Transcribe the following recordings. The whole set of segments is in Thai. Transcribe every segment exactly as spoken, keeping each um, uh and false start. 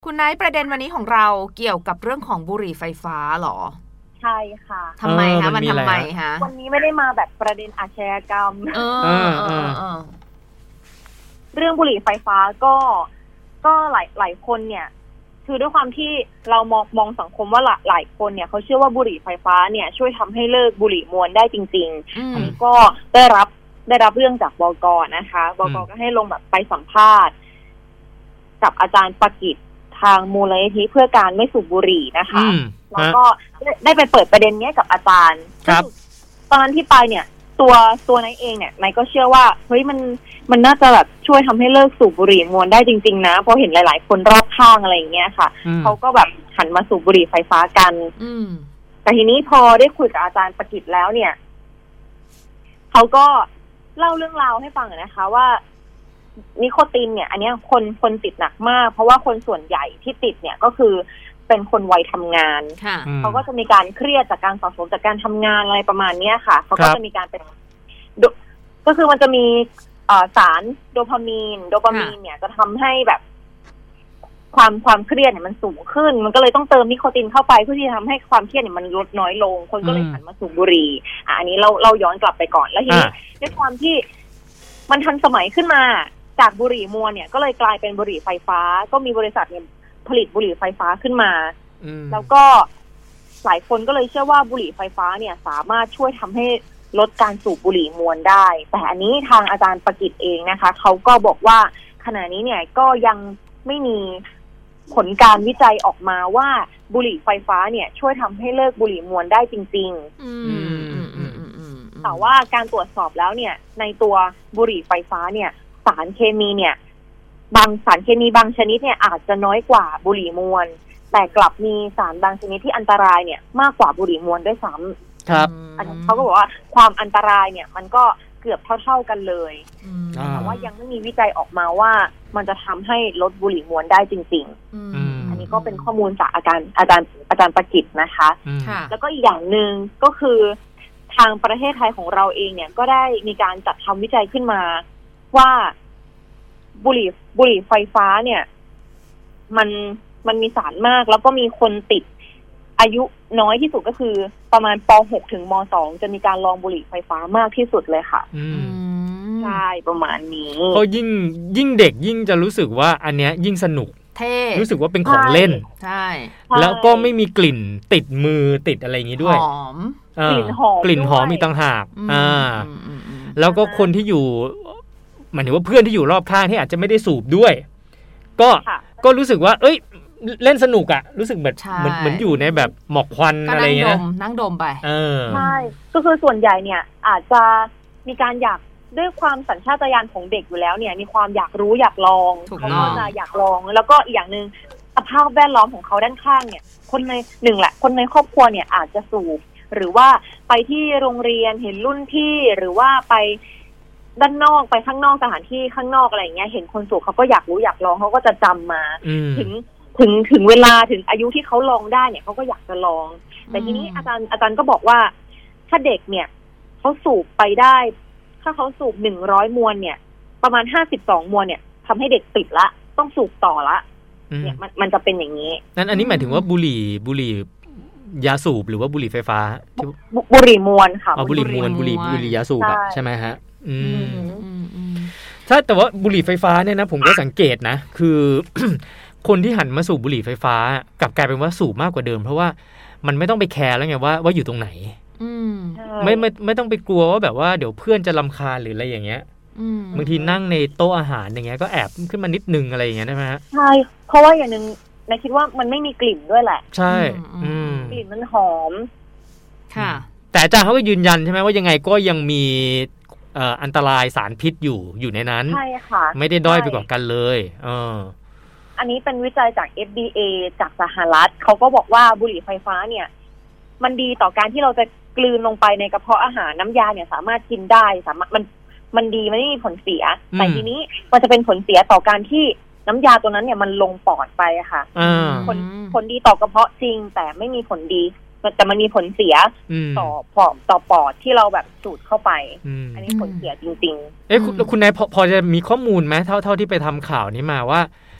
คุณไนท์ประเด็นวันนี้ของเราเกี่ยวกับเรื่องของบุหรี่ไฟฟ้าหรอใช่ค่ะทำไมคะมันทำไมคะวันนี้ไม่ได้มาแบบประเด็นอาชญากรรมเออเออเออเรื่องบุหรี่ไฟฟ้าก็ก็หลายหลายคนเนี่ยคือด้วยความที่เรามองมองสังคมว่าหลายหลายคนเนี่ยเขาเชื่อว่าบุหรี่ไฟฟ้าเนี่ยช่วยทำให้เลิกบุหรี่มวนได้จริงๆอันนี้ก็ได้รับได้รับเรื่องจากบก.นะคะบก.ก็ให้ลงแบบไปสัมภาษณ์กับอาจารย์ประกิตทางมูลนิธิเพื่อการไม่สูบบุหรี่นะคะแล้วก็ได้ไปเปิดประเด็นนี้กับอาจารย์ตอนนั้นที่ไปเนี่ยตัวตัวนายเองเนี่ยนายก็เชื่อว่าเฮ้ยมันมันน่าจะแบบช่วยทำให้เลิกสูบบุหรี่มวนได้จริงๆนะเพราะเห็นหลายๆคนรอบข้างอะไรอย่างเงี้ยค่ะเขาก็แบบหันมาสูบบุหรี่ไฟฟ้ากันแต่ทีนี้พอได้คุยกับอาจารย์ประกิตแล้วเนี่ยเขาก็เล่าเรื่องราวให้ฟังนะคะว่านิโคตินเนี่ยอันนี้คนคนติดหนักมากเพราะว่าคนส่วนใหญ่ที่ติดเนี่ยก็คือเป็นคนวัยทำงานเขาก็จะมีการเครียดจากการสะสมจากการทำงานอะไรประมาณนี้ค่ะเขาก็จะมีการเป็นก็คือมันจะมีสารโดพามีนโดพามีนเนี่ยจะทำให้แบบความความเครียดเนี่ยมันสูงขึ้นมันก็เลยต้องเติมนิโคตินเข้าไปเพื่อที่จะทำให้ความเครียดเนี่ยมันลดน้อยลงคนก็เลยหันมาสูบบุหรี่อ่ะอันนี้เราเราย้อนกลับไปก่อนแล้วทีนี้ด้วยความที่มันทันสมัยขึ้นมาจากบุหรี่มวนเนี่ยก็เลยกลายเป็นบุหรี่ไฟฟ้าก็มีบริษัทเนี่ยผลิตบุหรี่ไฟฟ้าขึ้นมาแล้วก็หลายคนก็เลยเชื่อว่าบุหรี่ไฟฟ้าเนี่ยสามารถช่วยทำให้ลดการสูบบุหรี่มวนได้แต่อันนี้ทางอาจารย์ประกิตเองนะคะเขาก็บอกว่าขณะนี้เนี่ยก็ยังไม่มีผลการวิจัยออกมาว่าบุหรี่ไฟฟ้าเนี่ยช่วยทำให้เลิกบุหรี่มวนได้จริงๆแต่ว่าการตรวจสอบแล้วเนี่ยในตัวบุหรี่ไฟฟ้าเนี่ยสารเคมีเนี่ยบางสารเคมีบางชนิดเนี่ยอาจจะน้อยกว่าบุหรี่มวนแต่กลับมีสารบางชนิดที่อันตรายเนี่ยมากกว่าบุหรี่มวนด้วยซ้ำครับอันนี้เขาก็บอกว่าความอันตรายเนี่ยมันก็เกือบเท่าๆกันเลยแต่ว่ายังไม่มีวิจัยออกมาว่ามันจะทำให้ลดบุหรี่มวนได้จริงๆอันนี้ก็เป็นข้อมูลจากอาจารย์อาจารย์อาจารย์ประกิตนะคะแล้วก็อีกอย่างนึงก็คือทางประเทศไทยของเราเองเนี่ยก็ได้มีการจัดทำวิจัยขึ้นมาว่าบุหรี่บุหรี่ไฟฟ้าเนี่ยมันมันมีสารมากแล้วก็มีคนติดอายุน้อยที่สุดก็คือประมาณป หก ถึงม สอง จะมีการลองบุหรี่ไฟฟ้ามากที่สุดเลยค่ะใช่ประมาณนี้เพราะยิ่งยิ่งเด็กยิ่งจะรู้สึกว่าอันเนี้ยยิ่งสนุกเท่รู้สึกว่าเป็นของเล่นใช่แล้วก็ไม่มีกลิ่นติดมือติดอะไรอย่างงี้ด้วยหอมกลิ่นหอมกลิ่นหอมมีต่างหากอ่าแล้วก็คนที่อยู่หมายถึงว่าเพื่อนที่อยู่รอบข้างที่อาจจะไม่ได้สูบด้วยก็ก็รู้สึกว่าเอ้ยเล่นสนุกอ่ะรู้สึกแบบเหมือนเหมือนอยู่ในแบบหมอกควันอะไรเงี้ยนั่งดมไปเออใช่ก็คือส่วนใหญ่เนี่ยอาจจะมีการอยากด้วยความสัญชาตญาณของเด็กอยู่แล้วเนี่ยมีความอยากรู้อยากลองเขาก็จะอยากลองแล้วก็อีกอย่างนึงสภาพแวดล้อมของเขาด้านข้างเนี่ยคนในหนึ่งแหละคนในครอบครัวเนี่ยอาจจะสูบหรือว่าไปที่โรงเรียนเห็นรุ่นพี่หรือว่าไปด้านนอกไปข้างนอกสถานที่ข้างนอกอะไรอย่างเงี้ยเห็นคนสูบเขาก็อยากรู้อยากลองเขาก็จะจำมาถึงถึงถึงเวลาถึงอายุที่เขาลองได้เนี่ยเขาก็อยากจะลองแต่ทีนี้อาจารย์อาจารย์ก็บอกว่าถ้าเด็กเนี่ยเขาสูบไปได้ถ้าเขาสูบหนึ่งร้อยมวนเนี่ยประมาณห้าสิบสองมวนเนี่ยทำให้เด็กติดละต้องสูบต่อละเนี่ยมันมันจะเป็นอย่างนี้นั่นอันนี้หมายถึงว่าบุหรี่บุหรี่ยาสูบหรือว่าบุหรี่ไฟฟ้าบุหรี่มวนค่ะอ๋อบุหรี่มวนบุหรี่บุหรี่ยาสูบใช่ไหมฮะอืมใช่แต่ว่าบุหรี่ไฟฟ้าเนี่ยนะผมก็สังเกตนะคือ คนที่หันมาสูบบุหรี่ไฟฟ้ากลับกลายเป็นว่าสูบมากกว่าเดิมเพราะว่ามันไม่ต้องไปแคร์แล้วไงว่าว่าอยู่ตรงไหนไม่ไม่ไม่ต้องไปกลัวว่าแบบว่าเดี๋ยวเพื่อนจะรำคาญหรืออะไรอย่างเงี้ยบางทีนั่งในโต๊ะอาหารอย่างเงี้ยก็แอบขึ้นมานิดนึงอะไรอย่างเงี้ยได้ไหมฮะใช่เพราะว่าอย่างนึงนายคิดว่ามันไม่มีกลิ่นด้วยแหละใช่กลิ่นมันหอมค่ะแต่อาจารย์เขาก็ยืนยันใช่ไหมว่ายังไงก็ยังมีอันตรายสารพิษอยู่อยู่ในนั้นใช่ค่ะไม่ได้ด้อยไปกว่ากันเลยเอออันนี้เป็นวิจัยจาก เอฟ ดี เอ จากสหรัฐเขาก็บอกว่าบุหรี่ไฟฟ้าเนี่ยมันดีต่อการที่เราจะกลืนลงไปในกระเพาะอาหารน้ำยาเนี่ยสามารถกินได้สามารถมันมันดีมันไม่มีผลเสียแต่ทีนี้มันจะเป็นผลเสียต่อการที่น้ำยาตัวนั้นเนี่ยมันลงปอดไปอะค่ะผลผลดีต่อกระเพาะจริงแต่ไม่มีผลดีแต่มันมีผลเสียต่อปอดต่อปอดที่เราแบบสูดเข้าไปอันนี้ผลเสียจริงๆเอ๊ะคุณคุณนายพอพอจะมีข้อมูลไหมเท่าเท่าที่ไปทำข่าวนี้มาว่า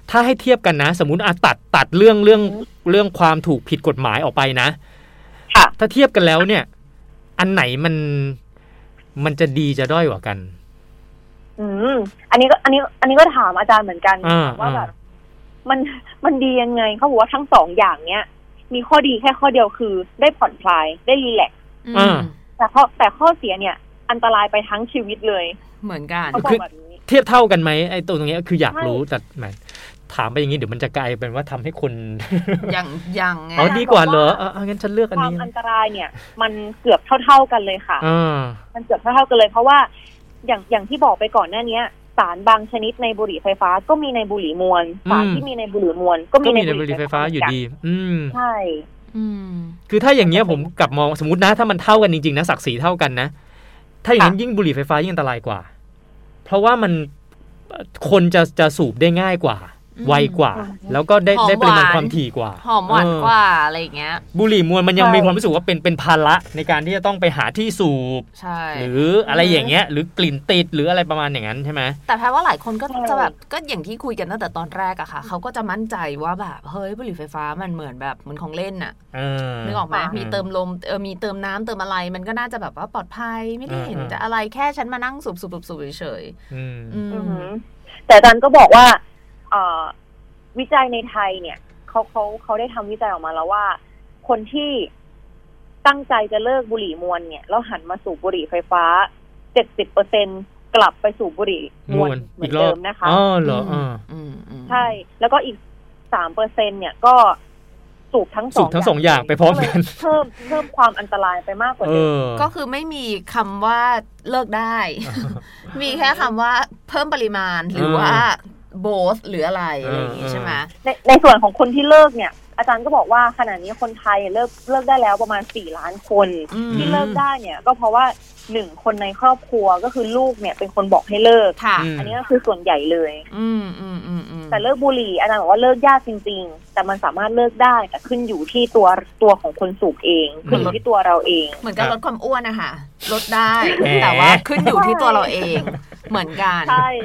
ถ้าให้เทียบกันนะสมมุติอาตัดตัดเรื่องเรื่องเรื่องความถูกผิดกฎหมายออกไปนะค่ะถ้าเทียบกันแล้วเนี่ยอันไหนมันมันจะดีจะด้อยกว่ากันอืมอันนี้ก็อันนี้อันนี้ก็ถามอาจารย์เหมือนกันว่าแบบมันมันดียังไงเขาบอกว่าทั้งสองอย่างเนี้ยมีข้อดีแค่ข้อเดียวคือได้ผ่อนคลายได้รีแลกซ์แต่ข้อแต่ข้อเสียเนี่ยอันตรายไปทั้งชีวิตเลยเหมือนกันคือเทียบเท่ากันไหมไอ้ตัวตรงนี้คืออยากรู้แต่แหมถามไปอย่างนี้เดี๋ยวมันจะกลายเป็นว่าทำให้คนอย่างอย่างไงอ๋อดีกว่าเหรออ่ะงั้นฉันเลือกอันนี้ความอันตรายเนี่ยมันเกือบเท่าๆกันเลยค่ะมันเกือบเท่าๆกันเลยเพราะว่าอย่างอย่างที่บอกไปก่อนหน้านี้สารบางชนิดในบุหรี่ไฟฟ้าก็มีในบุหรี่มวลสารที่มีในบุหรี่มวลก็มีในบุหรี่ไฟฟ้าอยู่ดีอืมใช่คือถ้าอย่างเงี้ยผมกลับมองสมมตินะถ้ามันเท่ากันจริงๆนะศักดิ์ศรีเท่ากันนะถ้าอย่างนั้นยิ่งบุหรี่ไฟฟ้ายิ่งอันตรายกว่าเพราะว่ามันคนจะจะสูบได้ง่ายกว่าไวกว่าแล้วก็ได้ได้ปริมาณความถี่กว่าหอมหวานกว่าอะไรอย่างเงี้ยบุหรี่มวลมันยังมีความรู้สึกว่าเป็นเป็นภาระในการที่จะต้องไปหาที่สูบหรืออะไรอย่างเงี้ยหรือกลิ่นติดหรืออะไรประมาณอย่างนั้นใช่ไหมแต่แปลว่าหลายคนก็จะแบบก็อย่างที่คุยกันตั้งแต่ตอนแรกอะค่ะเขาก็จะมั่นใจว่าแบบเฮ้ยบุหรี่ไฟฟ้ามันเหมือนแบบเหมือนของเล่นอะนึกออกไหมมีเติมลมเออมีเติมน้ำเติมอะไรมันก็น่าจะแบบว่าปลอดภัยไม่ได้เห็นจะอะไรแค่ฉันมานั่งสูบสูบสูบเฉยๆแต่อาจารย์ก็บอกว่าวิจัยในไทยเนี่ยเขาเขาเขาได้ทำวิจัยออกมาแล้วว่าคนที่ตั้งใจจะเลิกบุหรี่มวลเนี่ยแล้วหันมาสูบบุหรี่ไฟฟ้า เจ็ดสิบเปอร์เซ็นต์ กลับไปสูบบุหรี่มวลเหมือนเดิมนะคะอ๋อเหรออืมใช่แล้วก็อีก สามเปอร์เซ็นต์ เนี่ยก็สูบทั้งสองสูบทั้งสองอย่างไปพร้อมกันเพิ่มเพิ่มความอันตรายไปมากกว่าเดิมก็คือไม่มีคำว่าเลิกได้ มีแค่คำว่าเพิ่มปริมาณหรือว่าโบสหรืออะไรอะไรอย่างงี้ใช่ไหมในในส่วนของคนที่เลิกเนี่ยอาจารย์ก็บอกว่าขณะนี้คนไทยเลิกเลิกได้แล้วประมาณสี่ล้านคนที่เลิกได้เนี่ยก็เพราะว่าหนึ่งคนในครอบครัวก็คือลูกเนี่ยเป็นคนบอกให้เลิกอันนี้ก็คือส่วนใหญ่เลยแต่เลิกบุหรี่อาจารย์บอกว่าเลิกยากจริงๆแต่มันสามารถเลิกได้แต่ขึ้นอยู่ที่ตัวตัวของคนสูบเองขึ้นอยู่ที่ตัวเราเองเหมือนกับลดความอ้วนนะคะลดได้แต่ว่าขึ้นอยู่ที่ตัวเราเองเหมือนกันใช่